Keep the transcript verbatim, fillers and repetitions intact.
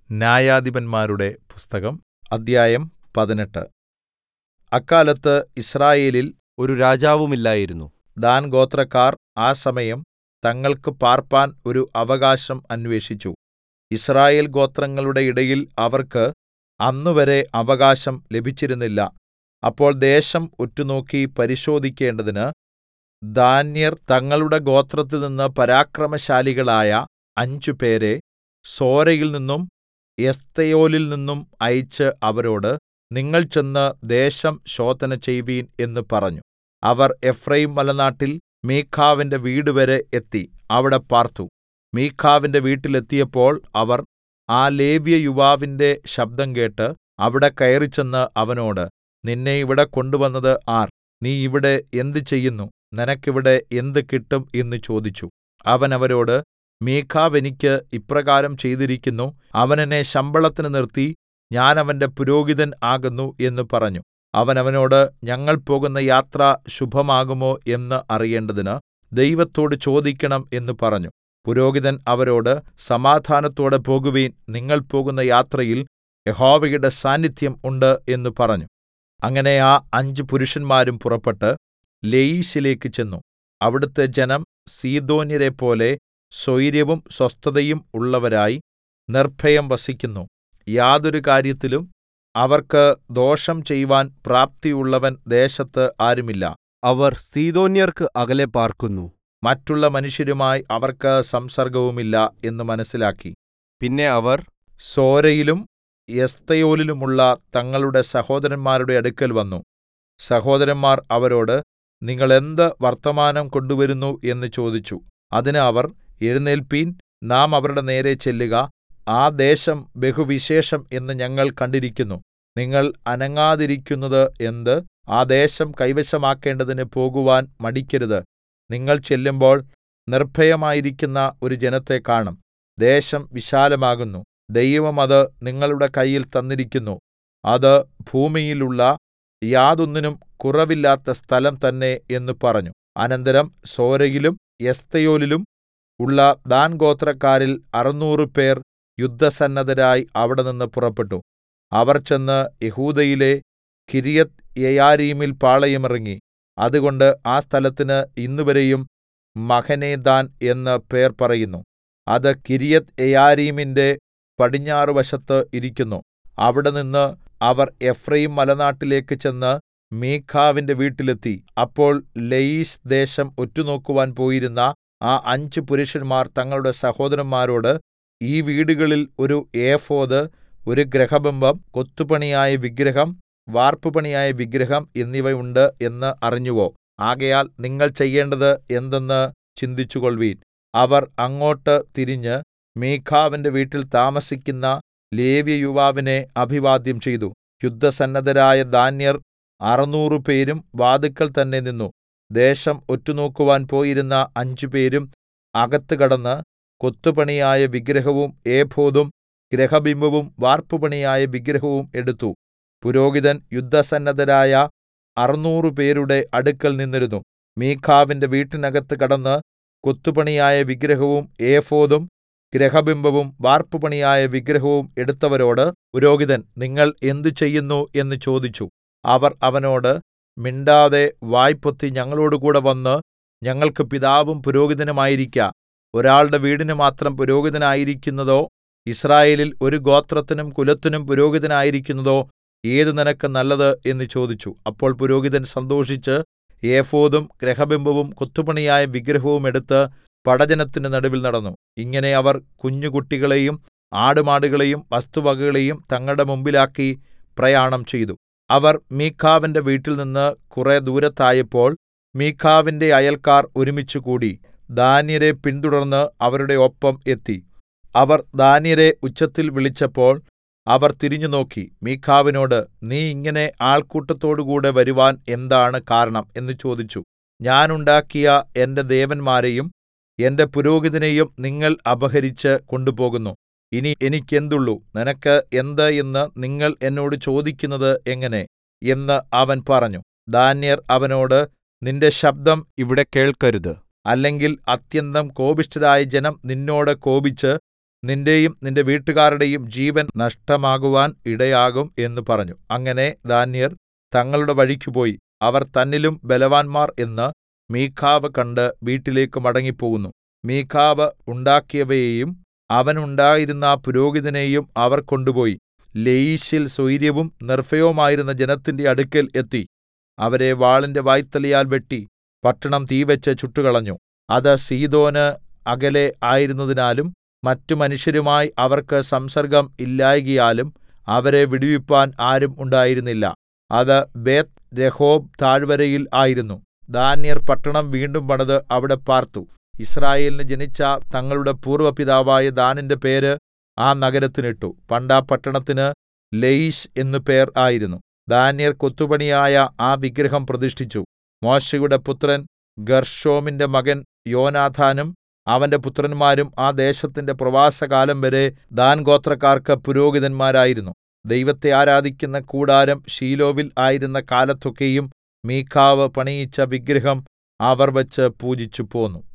ന്യായാധിപന്മാരുടെ പുസ്തകം അദ്ധ്യായം പതിനെട്ട്. അക്കാലത്ത് യിസ്രായേലിൽ ഒരു രാജാവുമില്ലായിരുന്നു. ദാൻ ഗോത്രക്കാർ ആ സമയം തങ്ങൾക്ക് പാർപ്പാൻ ഒരു അവകാശം അന്വേഷിച്ചു. യിസ്രായേൽ ഗോത്രങ്ങളുടെ ഇടയിൽ അവർക്ക് അന്നുവരെ അവകാശം ലഭിച്ചിരുന്നില്ല. അപ്പോൾ ദേശം ഒറ്റുനോക്കി പരിശോധിക്കേണ്ടതിന് ദാന്യർ തങ്ങളുടെ ഗോത്രത്തിൽനിന്ന് പരാക്രമശാലികളായ അഞ്ചുപേരെ സോരയിൽനിന്നും എസ്തായോലിൽ നിന്നും അയച്ച് അവരോട്, നിങ്ങൾ ചെന്ന് ദേശം ശോധന ചെയ്‌വിൻ എന്ന് പറഞ്ഞു. അവർ എഫ്രയീംമലനാട്ടിൽ മീഖാവിന്റെ വീടുവരെ എത്തി അവിടെ പാർത്തു. മീഖാവിന്റെ വീട്ടിൽ എത്തിയപ്പോൾ അവർ ആ ലേവ്യയുവാവിന്റെ ശബ്ദം കേട്ട് അവിടെ കയറിച്ചെന്ന് അവനോട്, നിന്നെ ഇവിടെ കൊണ്ടുവന്നത് ആർ? നീ ഇവിടെ എന്ത് ചെയ്യുന്നു? നിനക്കിവിടെ എന്ത് കിട്ടും എന്ന് ചോദിച്ചു. അവൻ അവരോട്, മീഖാവ് എനിക്ക് ഇപ്രകാരം ചെയ്തിരിക്കുന്നു. അവൻ എന്നെ ശമ്പളത്തിന് നിർത്തി, ഞാൻ അവന്റെ പുരോഹിതൻ ആകുന്നു എന്ന് പറഞ്ഞു. അവൻ അവനോട്, ഞങ്ങൾ പോകുന്ന യാത്ര ശുഭമാകുമോ എന്ന് അറിയേണ്ടതിന് ദൈവത്തോട് ചോദിക്കണം എന്ന് പറഞ്ഞു. പുരോഹിതൻ അവരോട്, സമാധാനത്തോടെ പോകുവിൻ, നിങ്ങൾ പോകുന്ന യാത്രയിൽ യഹോവയുടെ സാന്നിധ്യം ഉണ്ട് എന്ന് പറഞ്ഞു. അങ്ങനെ ആ അഞ്ച് പുരുഷന്മാരും പുറപ്പെട്ട് ലയീശിലേക്ക് ചെന്നു. അവിടുത്തെ ജനം സീദോന്യരെപ്പോലെ സ്വൈരവും സ്വസ്ഥതയും ഉള്ളവരായി നിർഭയം വസിക്കുന്നു. യാതൊരു കാര്യത്തിലും അവർക്ക് ദോഷം ചെയ്‌വാൻ പ്രാപ്തിയുള്ളവൻ ദേശത്ത് ആരുമില്ല. അവർ സീദോന്യർക്ക് അകലെ പാർക്കുന്നു. മറ്റുള്ള മനുഷ്യരുമായി അവർക്ക് സംസർഗവുമില്ല എന്ന് മനസ്സിലാക്കി. പിന്നെ അവർ സോരയിലും എസ്തായോലിലുമുള്ള തങ്ങളുടെ സഹോദരന്മാരുടെ അടുക്കൽ വന്നു. സഹോദരന്മാർ അവരോട്, നിങ്ങൾ എന്ത് വർത്തമാനം കൊണ്ടുവരുന്നു എന്ന് ചോദിച്ചു. അതിന് അവർ, എഴുന്നേല്പിൻ, നാം അവരുടെ നേരെ ചെല്ലുക. ആ ദേശം ബഹുവിശേഷം എന്ന് ഞങ്ങൾ കണ്ടിരിക്കുന്നു. നിങ്ങൾ അനങ്ങാതിരിക്കുന്നത് എന്ത്? ആ ദേശം കൈവശമാക്കേണ്ടതിന് പോകുവാൻ മടിക്കരുത്. നിങ്ങൾ ചെല്ലുമ്പോൾ നിർഭയമായിരിക്കുന്ന ഒരു ജനത്തെ കാണും. ദേശം വിശാലമാകുന്നു. ദൈവം അത് നിങ്ങളുടെ കയ്യിൽ തന്നിരിക്കുന്നു. അത് ഭൂമിയിലുള്ള യാതൊന്നിനും കുറവില്ലാത്ത സ്ഥലം തന്നെ എന്ന് പറഞ്ഞു. അനന്തരം സോരയിലും എസ്തായോലിലും ഉള്ള ദാൻ ഗോത്രക്കാരിൽ അറുനൂറ് പേർ യുദ്ധസന്നദ്ധരായി അവിടെനിന്ന് പുറപ്പെട്ടു. അവർ ചെന്ന് യെഹൂദയിലെ കിര്യത്ത്യെയാരീമിൽ പാളയമിറങ്ങി. അതുകൊണ്ട് ആ സ്ഥലത്തിന് ഇന്നുവരെയും മഹനേദാൻ എന്ന് പേർ പറയുന്നു. അത് കിര്യത്ത്യെയാരീമിന്റെ പടിഞ്ഞാറുവശത്ത് ഇരിക്കുന്നു. അവിടെനിന്ന് അവർ എഫ്രയീം മലനാട്ടിലേക്ക് ചെന്ന് മീഖാവിന്റെ വീട്ടിലെത്തി. അപ്പോൾ ലയീശ് ദേശം ഒറ്റുനോക്കുവാൻ പോയിരുന്ന ആ അഞ്ച് പുരുഷന്മാർ തങ്ങളുടെ സഹോദരന്മാരോട്, ഈ വീടുകളിൽ ഒരു ഏഫോദ്, ഒരു ഗൃഹബിംബം, കൊത്തുപണിയായ വിഗ്രഹം, വാർപ്പുപണിയായ വിഗ്രഹം എന്നിവ ഉണ്ട് എന്ന് അറിഞ്ഞുവോ? ആകയാൽ നിങ്ങൾ ചെയ്യേണ്ടത് എന്തെന്ന് ചിന്തിച്ചുകൊൾവിൻ. അവർ അങ്ങോട്ട് തിരിഞ്ഞ് മീഖാവിന്റെ വീട്ടിൽ താമസിക്കുന്ന ലേവ്യയുവാവിനെ അഭിവാദ്യം ചെയ്തു. യുദ്ധസന്നദ്ധരായ ദാന്യർ അറുനൂറ് പേരും വാതിൽക്കൽ തന്നെ നിന്നു. ദേശം ഒറ്റുനോക്കുവാൻ പോയിരുന്ന അഞ്ചുപേരും അകത്ത് കടന്ന് കൊത്തുപണിയായ വിഗ്രഹവും ഏഫോദും ഗൃഹബിംബവും വാർപ്പുപണിയായ വിഗ്രഹവും എടുത്തു. പുരോഹിതൻ യുദ്ധസന്നദ്ധരായ അറുനൂറ് പേരുടെ അടുക്കൽ നിന്നിരുന്നു. മീഖാവിന്റെ വീട്ടിനകത്ത് കടന്ന് കൊത്തുപണിയായ വിഗ്രഹവും ഏഫോദും ഗൃഹബിംബവും വാർപ്പുപണിയായ വിഗ്രഹവും എടുത്തവരോട് പുരോഹിതൻ, നിങ്ങൾ എന്ത് ചെയ്യുന്നു എന്ന് ചോദിച്ചു. അവർ അവനോട്, മിണ്ടാതെ വായ് പൊത്തി ഞങ്ങളോടുകൂടെ വന്ന് ഞങ്ങൾക്ക് പിതാവും പുരോഹിതനുമായിരിക്ക. ഒരാളുടെ വീടിന് മാത്രം പുരോഹിതനായിരിക്കുന്നതോ യിസ്രായേലിൽ ഒരു ഗോത്രത്തിനും കുലത്തിനും പുരോഹിതനായിരിക്കുന്നതോ ഏത് നിനക്ക് നല്ലത് എന്ന് ചോദിച്ചു. അപ്പോൾ പുരോഹിതൻ സന്തോഷിച്ച് ഏഫോദും ഗൃഹബിംബവും കൊത്തുപണിയായ വിഗ്രഹവും എടുത്ത് പടജ്ജനത്തിന്റെ നടുവിൽ നടന്നു. ഇങ്ങനെ അവർ കുഞ്ഞുകുട്ടികളെയും ആടുമാടുകളെയും വസ്തുവകകളെയും തങ്ങളുടെ മുമ്പിലാക്കി പ്രയാണം ചെയ്തു. അവർ മീഖാവിന്റെ വീട്ടിൽനിന്ന് കുറെ ദൂരത്തായപ്പോൾ മീഖാവിന്റെ അയൽക്കാർ ഒരുമിച്ചുകൂടി ദാന്യരെ പിന്തുടർന്ന് അവരുടെ ഒപ്പം എത്തി. അവർ ദാന്യരെ ഉച്ചത്തിൽ വിളിച്ചപ്പോൾ അവർ തിരിഞ്ഞുനോക്കി മീഖാവിനോട്, നീ ഇങ്ങനെ ആൾക്കൂട്ടത്തോടുകൂടെ വരുവാൻ എന്താണ് കാരണം എന്ന് ചോദിച്ചു. ഞാൻ ഉണ്ടാക്കിയ എന്റെ ദേവന്മാരെയും എന്റെ പുരോഹിതനെയും നിങ്ങൾ അപഹരിച്ച് കൊണ്ടുപോകുന്നു. ഇനി എനിക്കെന്തുള്ളു? നിനക്ക് എന്ത് എന്ന് നിങ്ങൾ എന്നോട് ചോദിക്കുന്നത് എങ്ങനെ എന്ന് അവൻ പറഞ്ഞു. ദാന്യർ അവനോട്, നിന്റെ ശബ്ദം ഇവിടെ കേൾക്കരുത്. അല്ലെങ്കിൽ അത്യന്തം കോപിഷ്ഠരായ ജനം നിന്നോട് കോപിച്ച് നിന്റെയും നിന്റെ വീട്ടുകാരുടെയും ജീവൻ നഷ്ടമാകുവാൻ ഇടയാകും എന്ന് പറഞ്ഞു. അങ്ങനെ ദാന്യർ തങ്ങളുടെ വഴിക്ക് പോയി. അവർ തന്നിലും ബലവാന്മാർ എന്ന് മീഖാവ് കണ്ട് വീട്ടിലേക്ക് മടങ്ങിപ്പോകുന്നു. മീഖാവ് ഉണ്ടാക്കിയവയെയും അവനുണ്ടായിരുന്ന പുരോഹിതനെയും അവർ കൊണ്ടുപോയി ലയീശിൽ സ്വൈരവും നിർഭയവുമായിരുന്ന ജനത്തിന്റെ അടുക്കൽ എത്തി. അവരെ വാളിന്റെ വായ്ത്തലയാൽ വെട്ടി പട്ടണം തീവെച്ച് ചുട്ടുകളഞ്ഞു. അത് സീദോന് അകലെ ആയിരുന്നതിനാലും മറ്റു മനുഷ്യരുമായി അവർക്ക് സംസർഗ്ഗം ഇല്ലായ്കയാലും അവരെ വിടുവിപ്പാൻ ആരും ഉണ്ടായിരുന്നില്ല. അത് ബേത്ത്-രെഹോബ് താഴ്വരയിൽ ആയിരുന്നു. ദാന്യർ പട്ടണം വീണ്ടും പണിത് അവിടെ പാർത്തു. യിസ്രായേലിന് ജനിച്ച തങ്ങളുടെ പൂർവ്വ പിതാവായ ദാനിന്റെ പേര് ആ നഗരത്തിന് ഇട്ടു. പണ്ട് ആ പട്ടണത്തിന് ലയീശ് എന്നു പേർ ആയിരുന്നു. ദാന്യർ കൊത്തുപണിയായ ആ വിഗ്രഹം പ്രതിഷ്ഠിച്ചു. മോശെയുടെ പുത്രൻ ഗെർശോമിന്റെ മകൻ യോനാഥാനും അവന്റെ പുത്രന്മാരും ആ ദേശത്തിന്റെ പ്രവാസകാലം വരെ ദാൻ ഗോത്രക്കാർക്ക് പുരോഹിതന്മാരായിരുന്നു. ദൈവത്തെ ആരാധിക്കുന്ന കൂടാരം ശീലോവിൽ ആയിരുന്ന കാലത്തൊക്കെയും മീഖാവ് പണിയിച്ച വിഗ്രഹം അവർ വെച്ച് പൂജിച്ചുപോന്നു.